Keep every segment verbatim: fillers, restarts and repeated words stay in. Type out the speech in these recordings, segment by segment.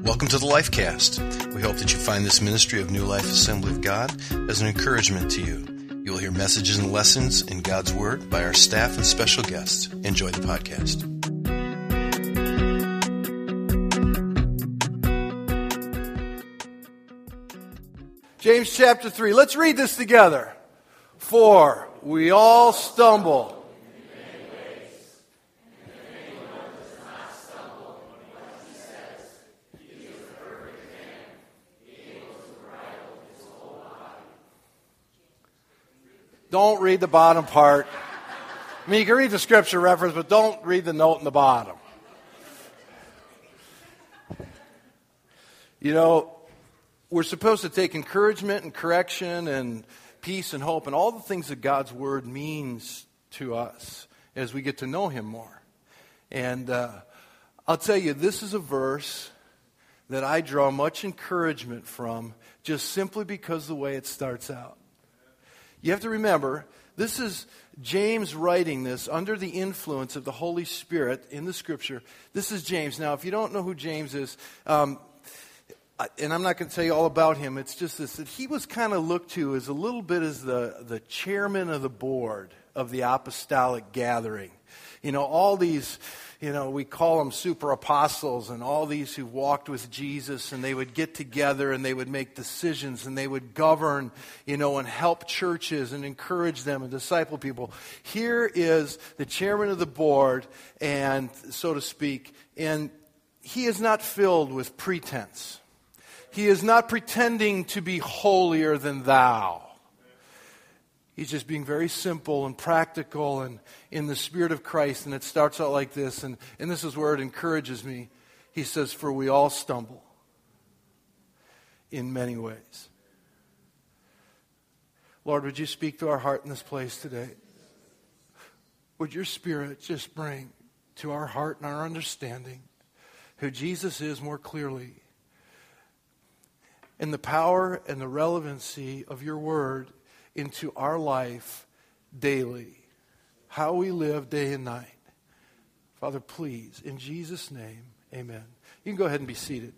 Welcome to the Lifecast. We hope that you find this ministry of New Life Assembly of God as an encouragement to you. You will hear messages and lessons in God's Word by our staff and special guests. Enjoy the podcast. James chapter three. Let's read this together. For we all stumble. Don't read the bottom part. I mean, you can read the scripture reference, but don't read the note in the bottom. You know, we're supposed to take encouragement and correction and peace and hope and all the things that God's Word means to us as we get to know Him more. And uh, I'll tell you, this is a verse that I draw much encouragement from just simply because of the way it starts out. You have to remember, this is James writing this under the influence of the Holy Spirit in the Scripture. This is James. Now, if you don't know who James is, um, and I'm not going to tell you all about him, it's just this, that he was kind of looked to as a little bit as the, the chairman of the board of the apostolic gathering. You know, all these, you know, we call them super apostles, and all these who walked with Jesus, and they would get together and they would make decisions and they would govern, you know, and help churches and encourage them and disciple people. Here is the chairman of the board, and so to speak, and he is not filled with pretense. He is not pretending to be holier than thou. He's just being very simple and practical and in the Spirit of Christ. And it starts out like this, and, and this is where it encourages me. He says, for we all stumble in many ways. Lord, would you speak to our heart in this place today? Would your Spirit just bring to our heart and our understanding who Jesus is more clearly, and the power and the relevancy of your word into our life daily, how we live day and night. Father, please, in Jesus' name, amen. You can go ahead and be seated.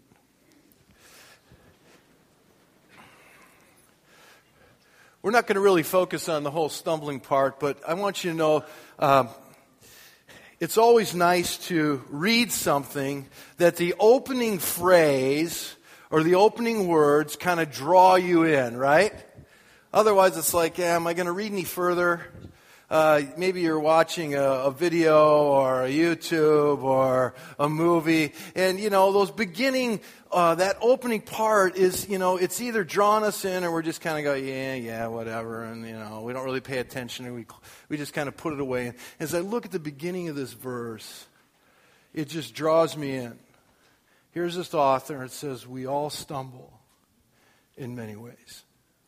We're not going to really focus on the whole stumbling part, but I want you to know um, it's always nice to read something that the opening phrase or the opening words kind of draw you in, right? Otherwise, it's like, yeah, am I going to read any further? Uh, maybe you're watching a, a video or a YouTube or a movie, and, you know, those beginning, uh, that opening part is, you know, it's either drawing us in or we're just kind of go, yeah, yeah, whatever, and, you know, we don't really pay attention, and we, we just kind of put it away. As I look at the beginning of this verse, it just draws me in. Here's this author, it says, we all stumble in many ways.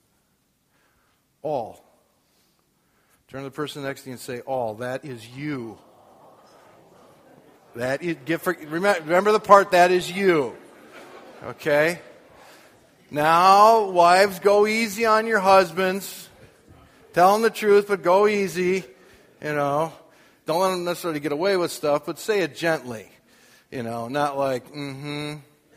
All. Turn to the person next to you and say, all. That is you. That is, give, remember, remember the part, that is you. Okay? Now, wives, go easy on your husbands. Tell them the truth, but go easy. You know, don't let them necessarily get away with stuff, but say it gently. You know, not like, mm-hmm.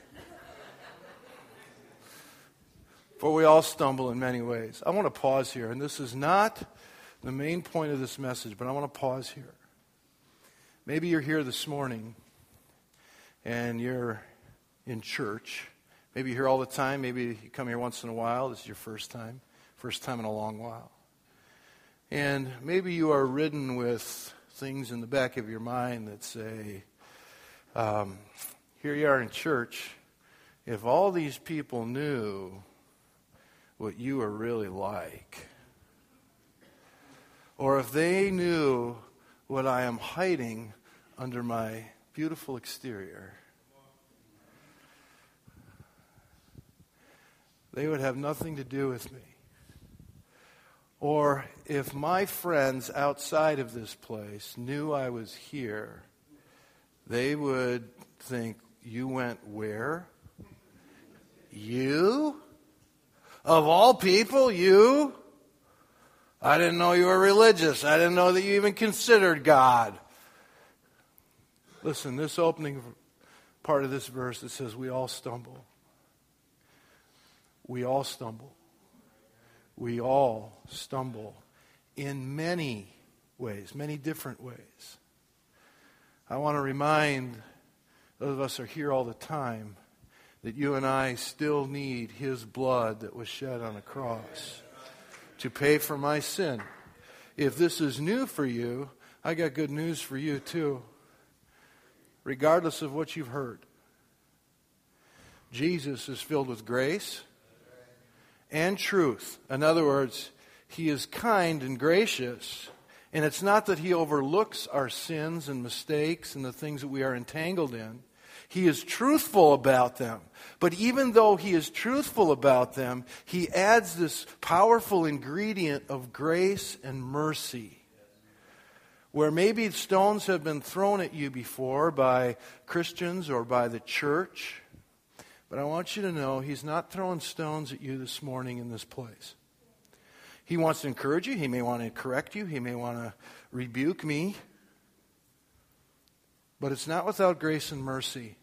For we all stumble in many ways. I want to pause here, and this is not the main point of this message, but I want to pause here. Maybe you're here this morning, and you're in church. Maybe you're here all the time. Maybe you come here once in a while. This is your first time, first time in a long while. And maybe you are ridden with things in the back of your mind that say, um, here you are in church. If all these people knew what you are really like, or if they knew what I am hiding under my beautiful exterior, they would have nothing to do with me. Or if my friends outside of this place knew I was here, they would think, you went where? You? Of all people, you? I didn't know you were religious. I didn't know that you even considered God. Listen, this opening part of this verse that says we all stumble. We all stumble. We all stumble in many ways, many different ways. I want to remind those of us who are here all the time that you and I still need His blood that was shed on a cross to pay for my sin. If this is new for you, I got good news for you too. Regardless of what you've heard, Jesus is filled with grace and truth. In other words, He is kind and gracious. And it's not that He overlooks our sins and mistakes and the things that we are entangled in. He is truthful about them. But even though He is truthful about them, He adds this powerful ingredient of grace and mercy. Where maybe stones have been thrown at you before by Christians or by the church. But I want you to know He's not throwing stones at you this morning in this place. He wants to encourage you. He may want to correct you. He may want to rebuke me. But it's not without grace and mercy.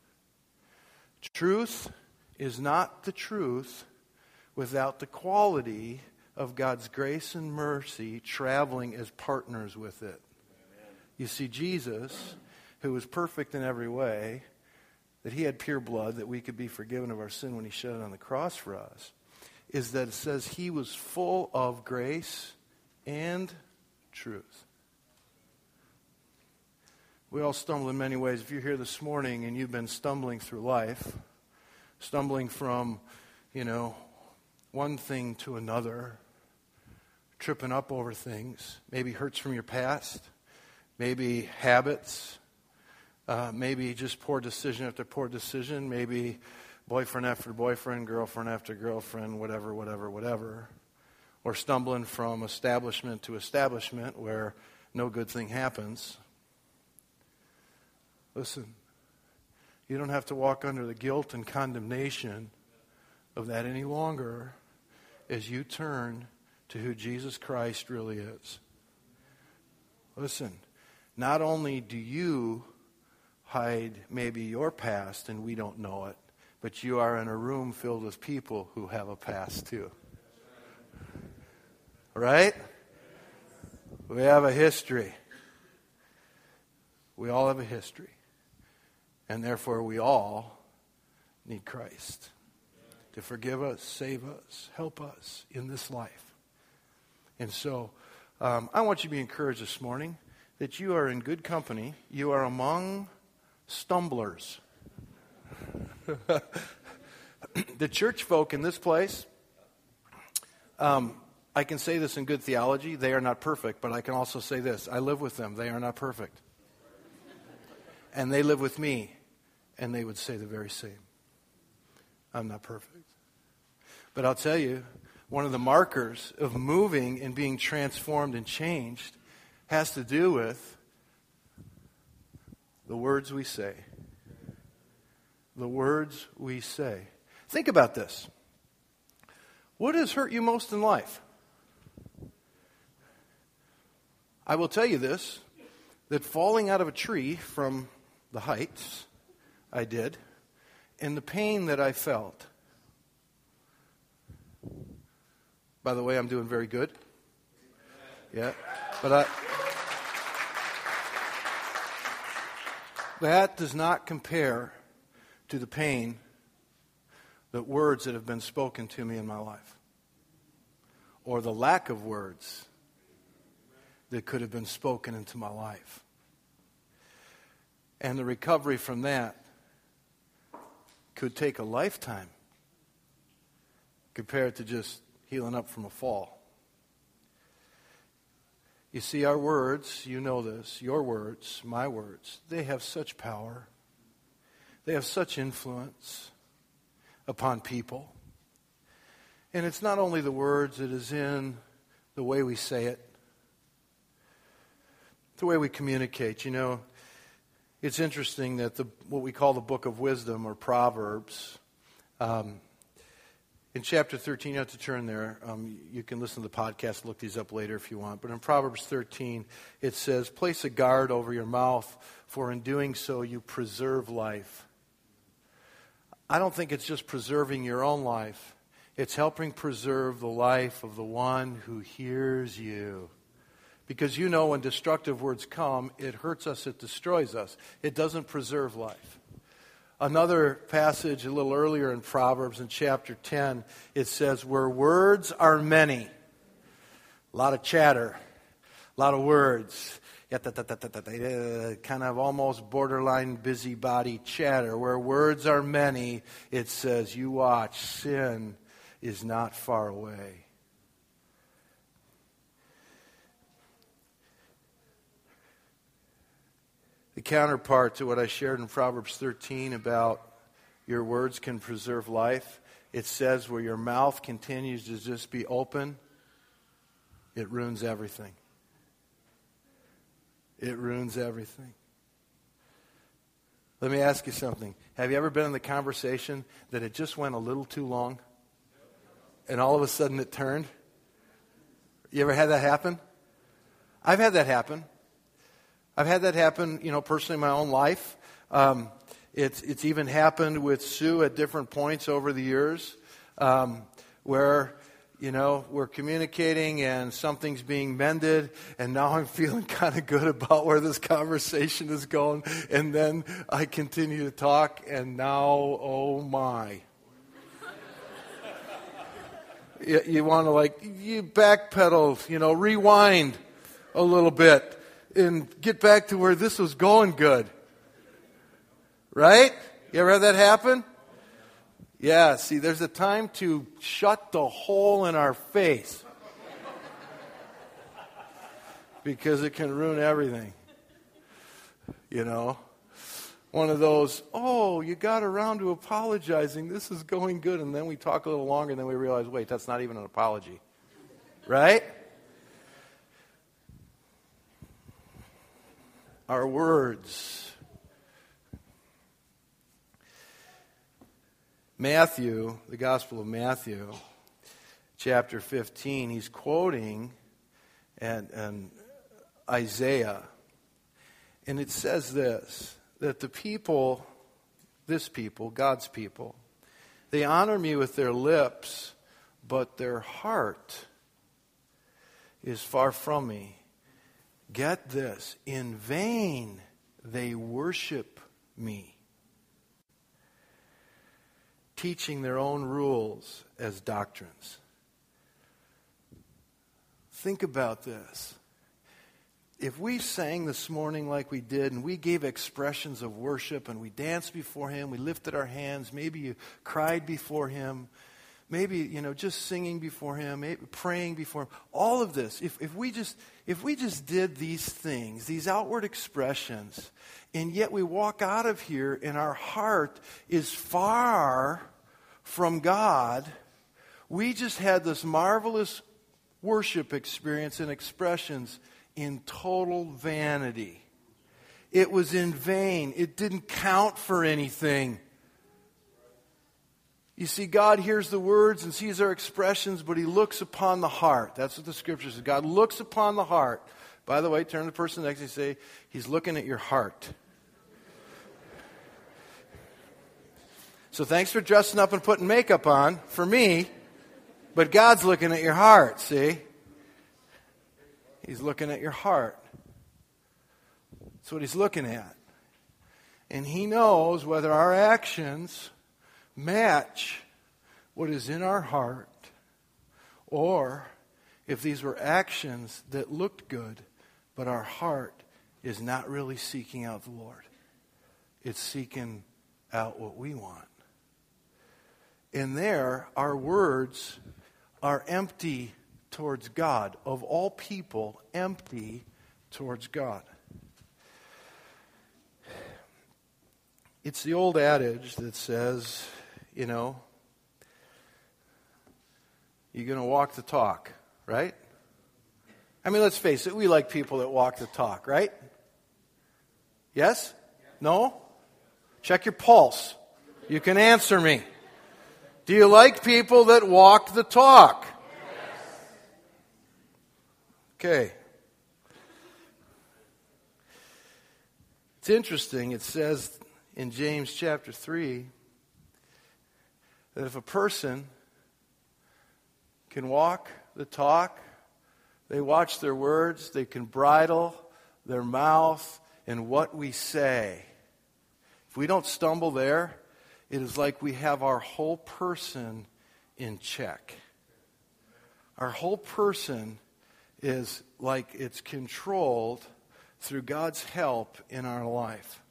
Truth is not the truth without the quality of God's grace and mercy traveling as partners with it. Amen. You see, Jesus, who was perfect in every way, that He had pure blood, that we could be forgiven of our sin when He shed it on the cross for us, is that it says He was full of grace and truth. We all stumble in many ways. If you're here this morning and you've been stumbling through life, stumbling from, you know, one thing to another, tripping up over things, maybe hurts from your past, maybe habits, uh, maybe just poor decision after poor decision, maybe boyfriend after boyfriend, girlfriend after girlfriend, whatever, whatever, whatever, or stumbling from establishment to establishment where no good thing happens. Listen, you don't have to walk under the guilt and condemnation of that any longer as you turn to who Jesus Christ really is. Listen, not only do you hide maybe your past and we don't know it, but you are in a room filled with people who have a past too. Right? We have a history. We all have a history. And therefore we all need Christ to forgive us, save us, help us in this life. And so um, I want you to be encouraged this morning that you are in good company. You are among stumblers. The church folk in this place, um, I can say this in good theology, they are not perfect, but I can also say this, I live with them, they are not perfect. And they live with me, and they would say the very same. I'm not perfect. But I'll tell you, one of the markers of moving and being transformed and changed has to do with the words we say. The words we say. Think about this. What has hurt you most in life? I will tell you this, that falling out of a tree from the heights, I did, and the pain that I felt. By the way, I'm doing very good. Yeah, but I... That does not compare to the pain that words that have been spoken to me in my life, or the lack of words that could have been spoken into my life. And the recovery from that could take a lifetime compared to just healing up from a fall. You see, our words, you know this, your words, my words, they have such power. They have such influence upon people. And it's not only the words, it is in the way we say it, the way we communicate. You know, it's interesting that the what we call the book of wisdom or Proverbs, um, in chapter thirteen, you have to turn there. Um, you can listen to the podcast, look these up later if you want. But in Proverbs thirteen, it says, place a guard over your mouth, for in doing so you preserve life. I don't think it's just preserving your own life. It's helping preserve the life of the one who hears you. Because you know when destructive words come, it hurts us, it destroys us. It doesn't preserve life. Another passage a little earlier in Proverbs in chapter ten, it says, where words are many, a lot of chatter, a lot of words, kind of almost borderline busybody chatter. Where words are many, it says, you watch, sin is not far away. The counterpart to what I shared in Proverbs thirteen about your words can preserve life, it says where your mouth continues to just be open, it ruins everything. It ruins everything. Let me ask you something. Have you ever been in the conversation that it just went a little too long? And all of a sudden it turned? You ever had that happen? I've had that happen. I've had that happen, you know, personally in my own life. Um, it's it's even happened with Sue at different points over the years, um, where, you know, we're communicating and something's being mended, and now I'm feeling kind of good about where this conversation is going, and then I continue to talk, and now, oh my. you you want to like, you backpedal, you know, rewind a little bit. And get back to where this was going good. Right? You ever had that happen? Yeah, see, there's a time to shut the hole in our face. Because it can ruin everything. You know? One of those, oh, you got around to apologizing. This is going good. And then we talk a little longer and then we realize, wait, that's not even an apology. Right? Our words. Matthew, the Gospel of Matthew, chapter fifteen, he's quoting and, and Isaiah. And it says this, that the people, this people, God's people, they honor me with their lips, but their heart is far from me. Get this, in vain they worship me, teaching their own rules as doctrines. Think about this. If we sang this morning like we did, and we gave expressions of worship, and we danced before Him, we lifted our hands, maybe you cried before Him, maybe, you know, just singing before Him, maybe praying before Him. All of this, if, if we just if we just did these things, these outward expressions, and yet we walk out of here and our heart is far from God, we just had this marvelous worship experience and expressions in total vanity. It was in vain. It didn't count for anything. You see, God hears the words and sees our expressions, but He looks upon the heart. That's what the Scripture says. God looks upon the heart. By the way, turn to the person next to you and say, He's looking at your heart. So thanks for dressing up and putting makeup on for me, but God's looking at your heart, see? He's looking at your heart. That's what He's looking at. And He knows whether our actions match what is in our heart, or if these were actions that looked good, but our heart is not really seeking out the Lord. It's seeking out what we want. And there, our words are empty towards God. Of all people, empty towards God. It's the old adage that says, you know, you're going to walk the talk, right? I mean, let's face it, we like people that walk the talk, right? Yes? No? Check your pulse. You can answer me. Do you like people that walk the talk? Okay. It's interesting. It says in James chapter three, that if a person can walk the talk, they watch their words, they can bridle their mouth and what we say. If we don't stumble there, it is like we have our whole person in check. Our whole person is like it's controlled through God's help in our life.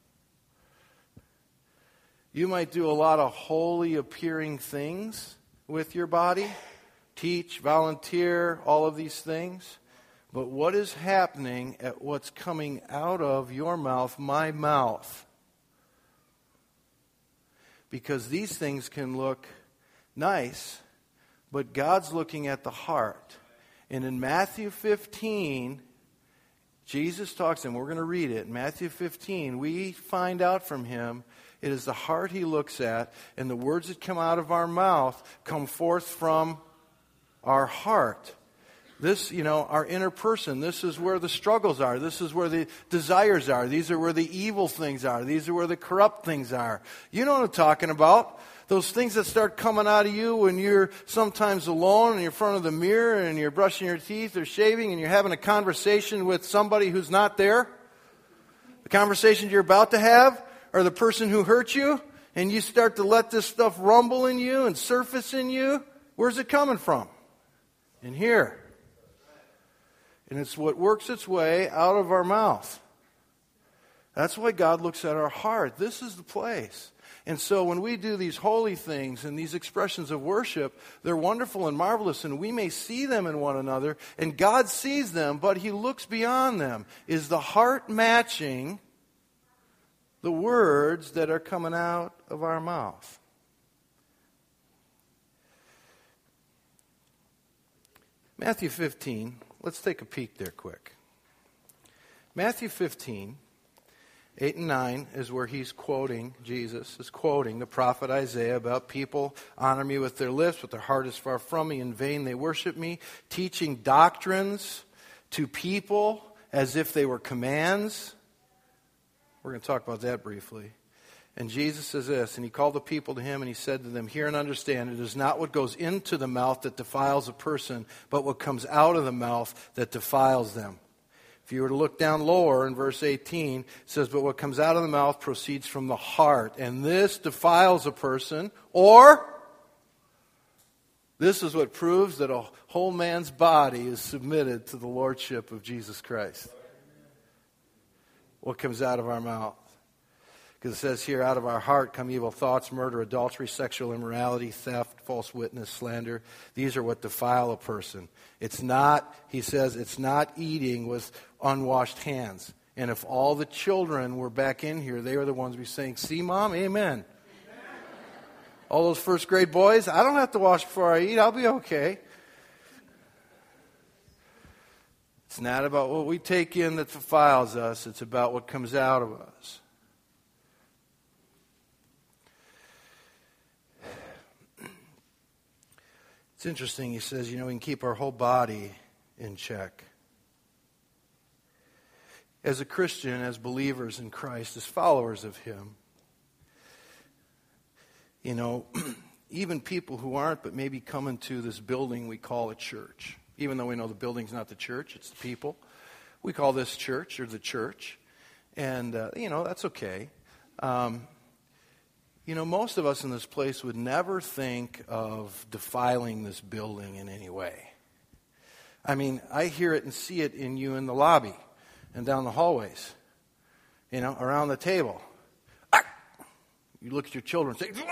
You might do a lot of holy appearing things with your body, teach, volunteer, all of these things. But what is happening at what's coming out of your mouth, my mouth? Because these things can look nice, but God's looking at the heart. And in Matthew fifteen, Jesus talks, and we're going to read it. In Matthew fifteen, we find out from him, it is the heart he looks at, and the words that come out of our mouth come forth from our heart. This, you know, our inner person, this is where the struggles are. This is where the desires are. These are where the evil things are. These are where the corrupt things are. You know what I'm talking about. Those things that start coming out of you when you're sometimes alone and you're in front of the mirror and you're brushing your teeth or shaving and you're having a conversation with somebody who's not there. The conversation you're about to have, or the person who hurt you, and you start to let this stuff rumble in you and surface in you. Where's it coming from? In here. And it's what works its way out of our mouth. That's why God looks at our heart. This is the place. And so when we do these holy things and these expressions of worship, they're wonderful and marvelous, and we may see them in one another, and God sees them, but he looks beyond them. Is the heart matching the words that are coming out of our mouth? Matthew fifteen, let's take a peek there quick. Matthew fifteen, eight and nine is where he's quoting, Jesus is quoting the prophet Isaiah about people honor me with their lips, but their heart is far from me. In vain they worship me, teaching doctrines to people as if they were commands. We're going to talk about that briefly. And Jesus says this, and he called the people to him, and he said to them, hear and understand, it is not what goes into the mouth that defiles a person, but what comes out of the mouth that defiles them. If you were to look down lower in verse eighteen, it says, but what comes out of the mouth proceeds from the heart, and this defiles a person, or this is what proves that a whole man's body is submitted to the lordship of Jesus Christ. What comes out of our mouth. Because it says here, out of our heart come evil thoughts, murder, adultery, sexual immorality, theft, false witness, slander. These are what defile a person. It's not, he says, it's not eating with unwashed hands. And if all the children were back in here, they were the ones be saying, see, Mom, amen. Amen. All those first grade boys, I don't have to wash before I eat. I'll be okay. It's not about what we take in that defiles us. It's about what comes out of us. It's interesting, he says, you know, we can keep our whole body in check. As a Christian, as believers in Christ, as followers of him, you know, even people who aren't but maybe coming to this building we call a church, even though we know the building's not the church, it's the people. We call this church or the church, and, uh, you know, that's okay. Um You know, most of us in this place would never think of defiling this building in any way. I mean, I hear it and see it in you in the lobby and down the hallways, you know, around the table. Ah! You look at your children and say,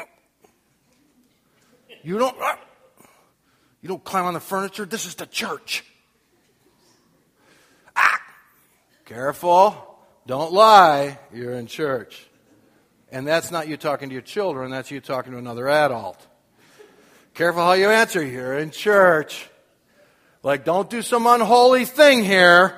you don't, ah! you don't climb on the furniture. This is the church. Ah! Careful. Don't lie. You're in church. And that's not you talking to your children, that's you talking to another adult. Careful how you answer. You're in church. Like, don't do some unholy thing here.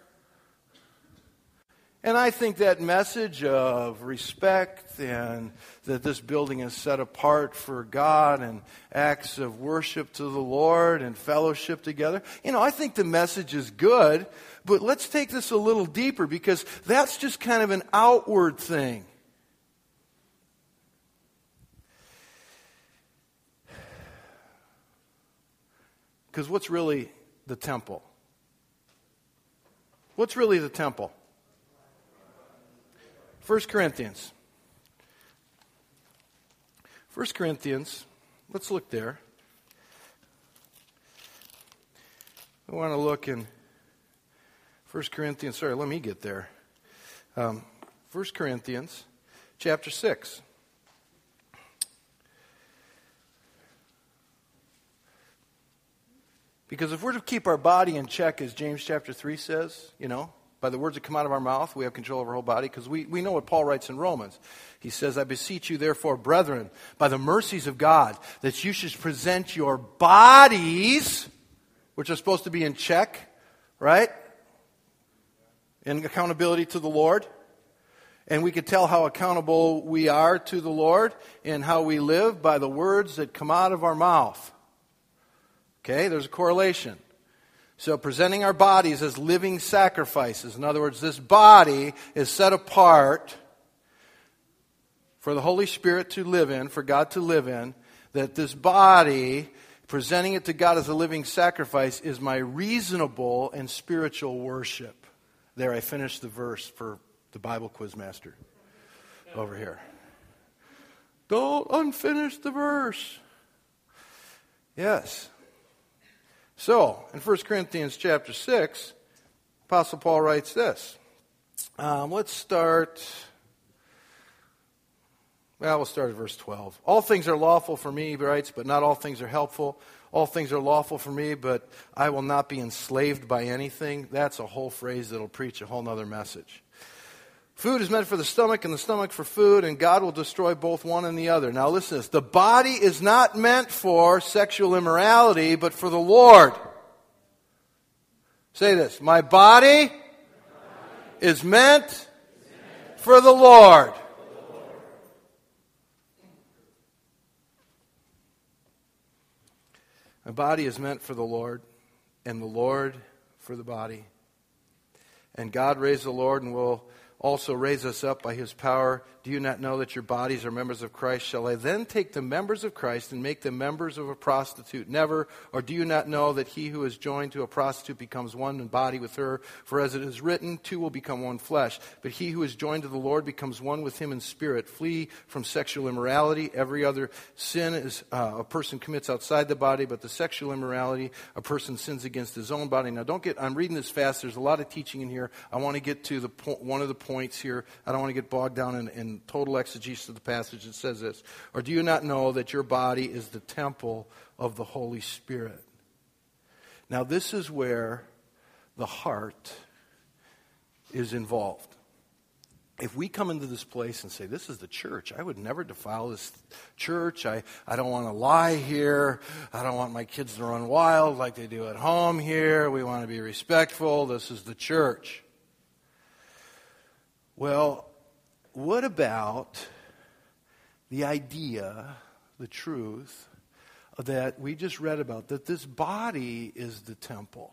And I think that message of respect and that this building is set apart for God and acts of worship to the Lord and fellowship together, you know, I think the message is good, but let's take this a little deeper because that's just kind of an outward thing. Because what's really the temple? What's really the temple? First Corinthians. First Corinthians, let's look there. I want to look in First Corinthians, sorry, let me get there. Um, First Corinthians chapter six. Because if we're to keep our body in check, as James chapter three says, you know, by the words that come out of our mouth, we have control of our whole body, because we, we know what Paul writes in Romans. He says, I beseech you, therefore, brethren, by the mercies of God, that you should present your bodies, which are supposed to be in check, right? In accountability to the Lord. And we could tell how accountable we are to the Lord and how we live by the words that come out of our mouth. Okay, there's a correlation. So presenting our bodies as living sacrifices. In other words, this body is set apart for the Holy Spirit to live in, for God to live in. That this body, presenting it to God as a living sacrifice, is my reasonable and spiritual worship. There, I finished the verse for the Bible quiz master over here. Don't unfinish the verse. Yes. So, in First Corinthians chapter six, Apostle Paul writes this. Um, let's start, well, we'll start at verse twelve. All things are lawful for me, he writes, but not all things are helpful. All things are lawful for me, but I will not be enslaved by anything. That's a whole phrase that'll preach a whole nother message. Food is meant for the stomach and the stomach for food, and God will destroy both one and the other. Now listen to this. The body is not meant for sexual immorality, but for the Lord. Say this. My body is meant for the Lord. My body is meant for the Lord, and the Lord for the body. And God raised the Lord and will also raise us up by his power. Do you not know that your bodies are members of Christ? Shall I then take the members of Christ and make them members of a prostitute? Never. Or do you not know that he who is joined to a prostitute becomes one in body with her? For as it is written, two will become one flesh. But he who is joined to the Lord becomes one with him in spirit. Flee from sexual immorality. Every other sin is uh, a person commits outside the body, but the sexual immorality, a person sins against his own body. Now don't get, I'm reading this fast. There's a lot of teaching in here. I want to get to the po- one of the points here. I don't want to get bogged down in, in total exegesis of the passage. It says this. Or do you not know that your body is the temple of the Holy Spirit? Now this is where the heart is involved. If we come into this place and say, this is the church, I would never defile this church. I, I don't want to lie here. I don't want my kids to run wild like they do at home here. We want to be respectful. This is the church. Well, what about the idea, the truth, that we just read about, that this body is the temple?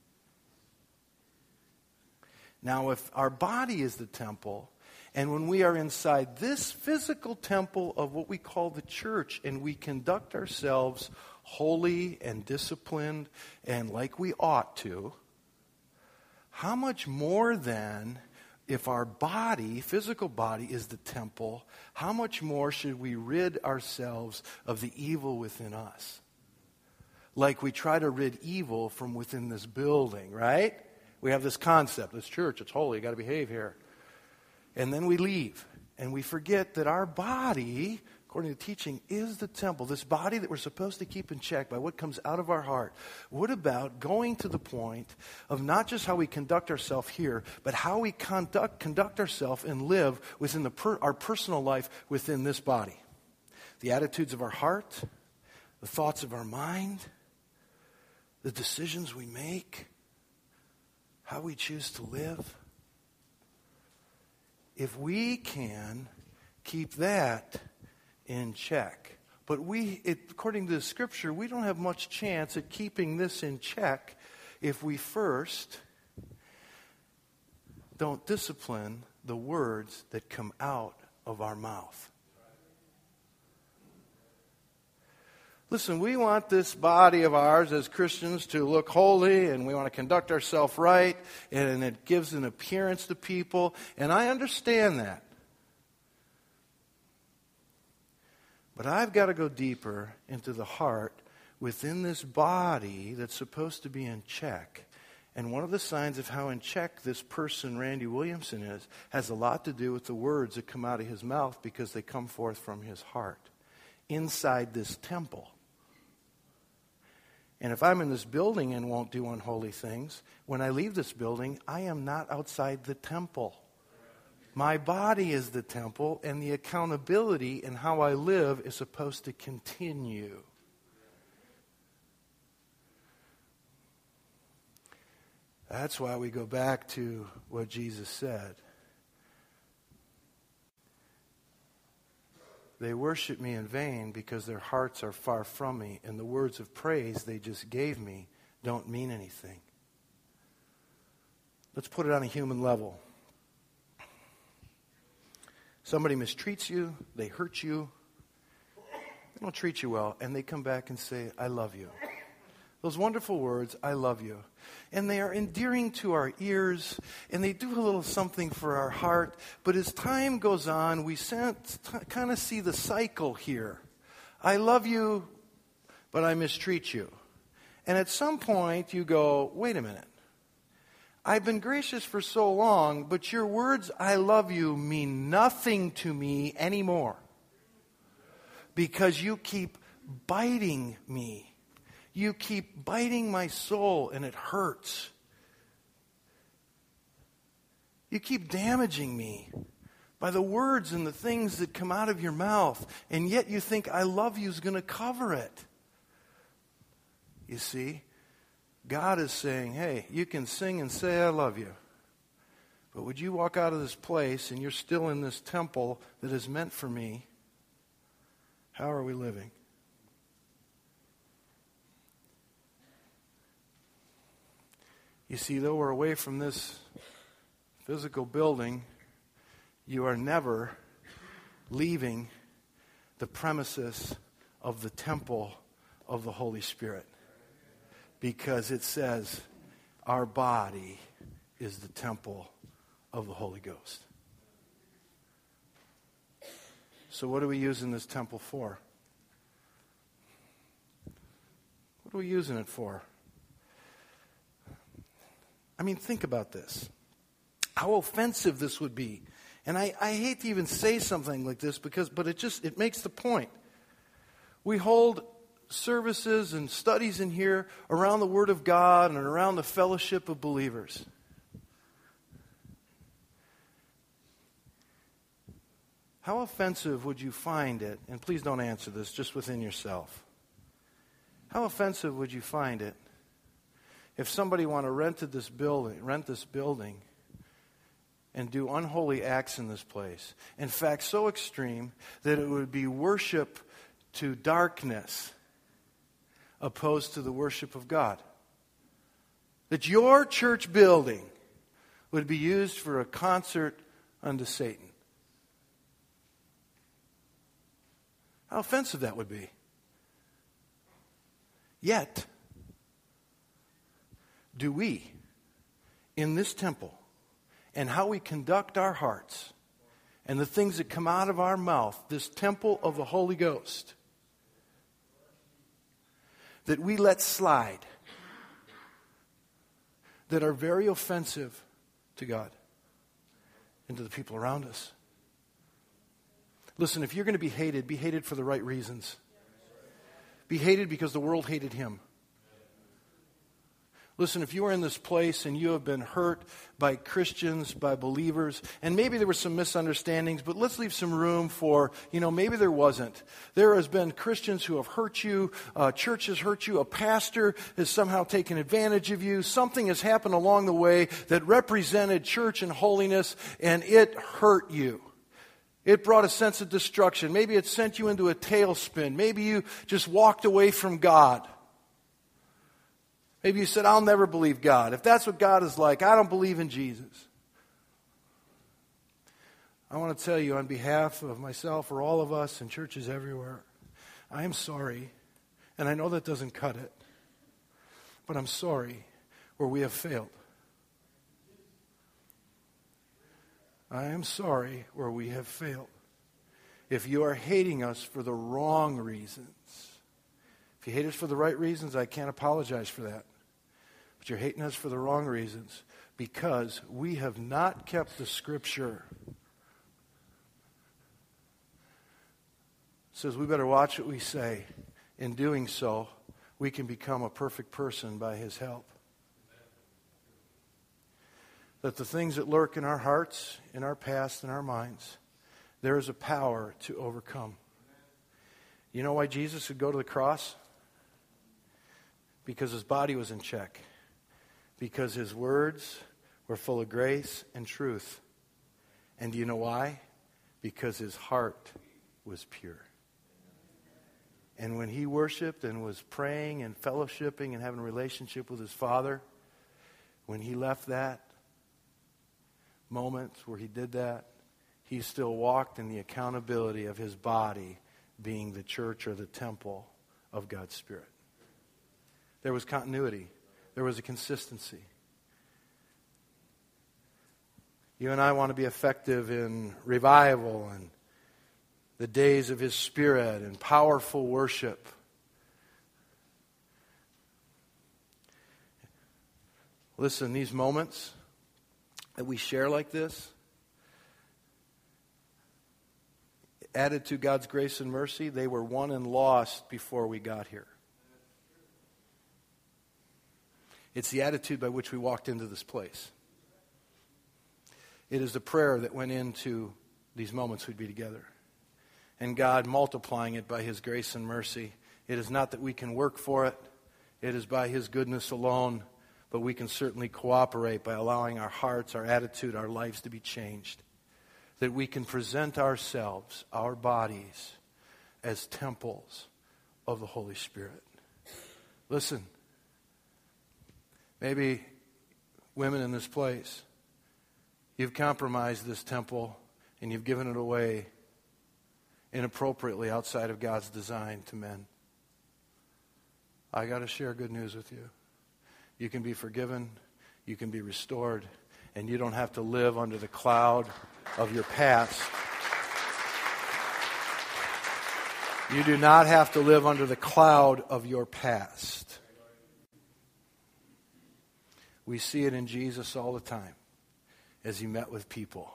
Now, if our body is the temple, and when we are inside this physical temple of what we call the church, and we conduct ourselves holy and disciplined and like we ought to, how much more then, if our body, physical body, is the temple, how much more should we rid ourselves of the evil within us? Like we try to rid evil from within this building, right? We have this concept, this church, it's holy, you got to behave here. And then we leave, and we forget that our body, according to teaching, is the temple. This body that we're supposed to keep in check by what comes out of our heart. What about going to the point of not just how we conduct ourselves here, but how we conduct conduct ourselves and live within the per, our personal life within this body? The attitudes of our heart, the thoughts of our mind, the decisions we make, how we choose to live. If we can keep that in check. But we, it, according to the Scripture, we don't have much chance at keeping this in check if we first don't discipline the words that come out of our mouth. Listen, we want this body of ours as Christians to look holy, and we want to conduct ourselves right, and it gives an appearance to people, and I understand that. But I've got to go deeper into the heart within this body that's supposed to be in check. And one of the signs of how in check this person, Randy Williamson, is, has a lot to do with the words that come out of his mouth, because they come forth from his heart inside this temple. And if I'm in this building and won't do unholy things, when I leave this building, I am not outside the temple. My body is the temple, and the accountability in how I live is supposed to continue. That's why we go back to what Jesus said. They worship me in vain because their hearts are far from me, and the words of praise they just gave me don't mean anything. Let's put it on a human level. Somebody mistreats you, they hurt you, they don't treat you well, and they come back and say, I love you. Those wonderful words, I love you. And they are endearing to our ears, and they do a little something for our heart. But as time goes on, we kind of see the cycle here. I love you, but I mistreat you. And at some point, you go, wait a minute. I've been gracious for so long, but your words, I love you, mean nothing to me anymore. Because you keep biting me. You keep biting my soul, and it hurts. You keep damaging me by the words and the things that come out of your mouth, and yet you think I love you is going to cover it. You see, God is saying, hey, you can sing and say I love you, but would you walk out of this place and you're still in this temple that is meant for me? How are we living? You see, though we're away from this physical building, you are never leaving the premises of the temple of the Holy Spirit. Because it says our body is the temple of the Holy Ghost. So what are we using this temple for? What are we using it for? I mean, think about this. How offensive this would be. And I, I hate to even say something like this, because, but it just, it makes the point. We hold services and studies in here around the Word of God and around the fellowship of believers. How offensive would you find it, and please don't answer this, just within yourself. How offensive would you find it if somebody wanted to rent this building, rent this building and do unholy acts in this place? In fact, so extreme that it would be worship to darkness opposed to the worship of God. That your church building would be used for a concert unto Satan. How offensive that would be. Yet, do we, in this temple, and how we conduct our hearts, and the things that come out of our mouth, this temple of the Holy Ghost, that we let slide, that are very offensive to God and to the people around us? Listen, if you're going to be hated, be hated for the right reasons. Be hated because the world hated him. Listen, if you are in this place and you have been hurt by Christians, by believers, and maybe there were some misunderstandings, but let's leave some room for, you know, maybe there wasn't. There has been Christians who have hurt you, uh, church has hurt you, a pastor has somehow taken advantage of you, something has happened along the way that represented church and holiness, and it hurt you. It brought a sense of destruction. Maybe it sent you into a tailspin. Maybe you just walked away from God. Maybe you said, I'll never believe God. If that's what God is like, I don't believe in Jesus. I want to tell you on behalf of myself or all of us and churches everywhere, I am sorry And I know that doesn't cut it. But I'm sorry where we have failed. I am sorry where we have failed. If you are hating us for the wrong reasons, if you hate us for the right reasons, I can't apologize for that. But you're hating us for the wrong reasons because we have not kept the Scripture. It says we better watch what we say. In doing so, we can become a perfect person by His help. That the things that lurk in our hearts, in our past, in our minds, there is a power to overcome. You know why Jesus would go to the cross? Because His body was in check. Because His words were full of grace and truth. And do you know why? Because His heart was pure. And when He worshiped and was praying and fellowshipping and having a relationship with His Father, when He left that moment where He did that, He still walked in the accountability of His body being the church or the temple of God's Spirit. There was continuity. There was a consistency. You and I want to be effective in revival and the days of His Spirit and powerful worship. Listen, these moments that we share like this, added to God's grace and mercy, they were won and lost before we got here. It's the attitude by which we walked into this place. It is the prayer that went into these moments we'd be together. And God multiplying it by His grace and mercy. It is not that we can work for it. It is by His goodness alone. But we can certainly cooperate by allowing our hearts, our attitude, our lives to be changed. That we can present ourselves, our bodies, as temples of the Holy Spirit. Listen, maybe women in this place, you've compromised this temple and you've given it away inappropriately outside of God's design to men. I got to share good news with you. You can be forgiven, you can be restored, and you don't have to live under the cloud of your past. You do not have to live under the cloud of your past. We see it in Jesus all the time as He met with people.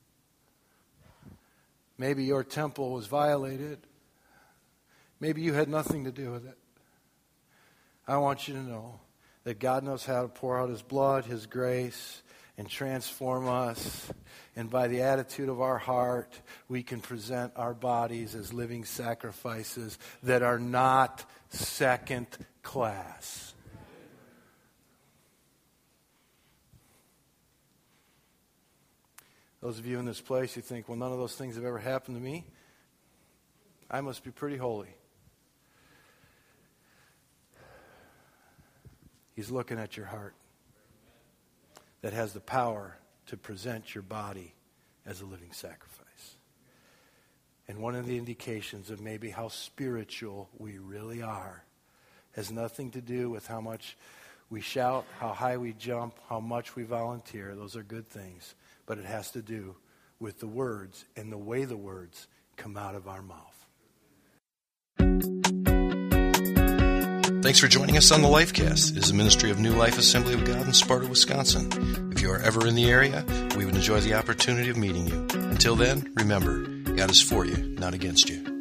Maybe your temple was violated. Maybe you had nothing to do with it. I want you to know that God knows how to pour out His blood, His grace, and transform us. And by the attitude of our heart, we can present our bodies as living sacrifices that are not second class. Those of you in this place, you think, well, none of those things have ever happened to me. I must be pretty holy. He's looking at your heart that has the power to present your body as a living sacrifice. And one of the indications of maybe how spiritual we really are has nothing to do with how much we shout, how high we jump, how much we volunteer. Those are good things. But it has to do with the words and the way the words come out of our mouth. Thanks for joining us on the Lifecast. It is a ministry of New Life Assembly of God in Sparta, Wisconsin. If you are ever in the area, we would enjoy the opportunity of meeting you. Until then, remember, God is for you, not against you.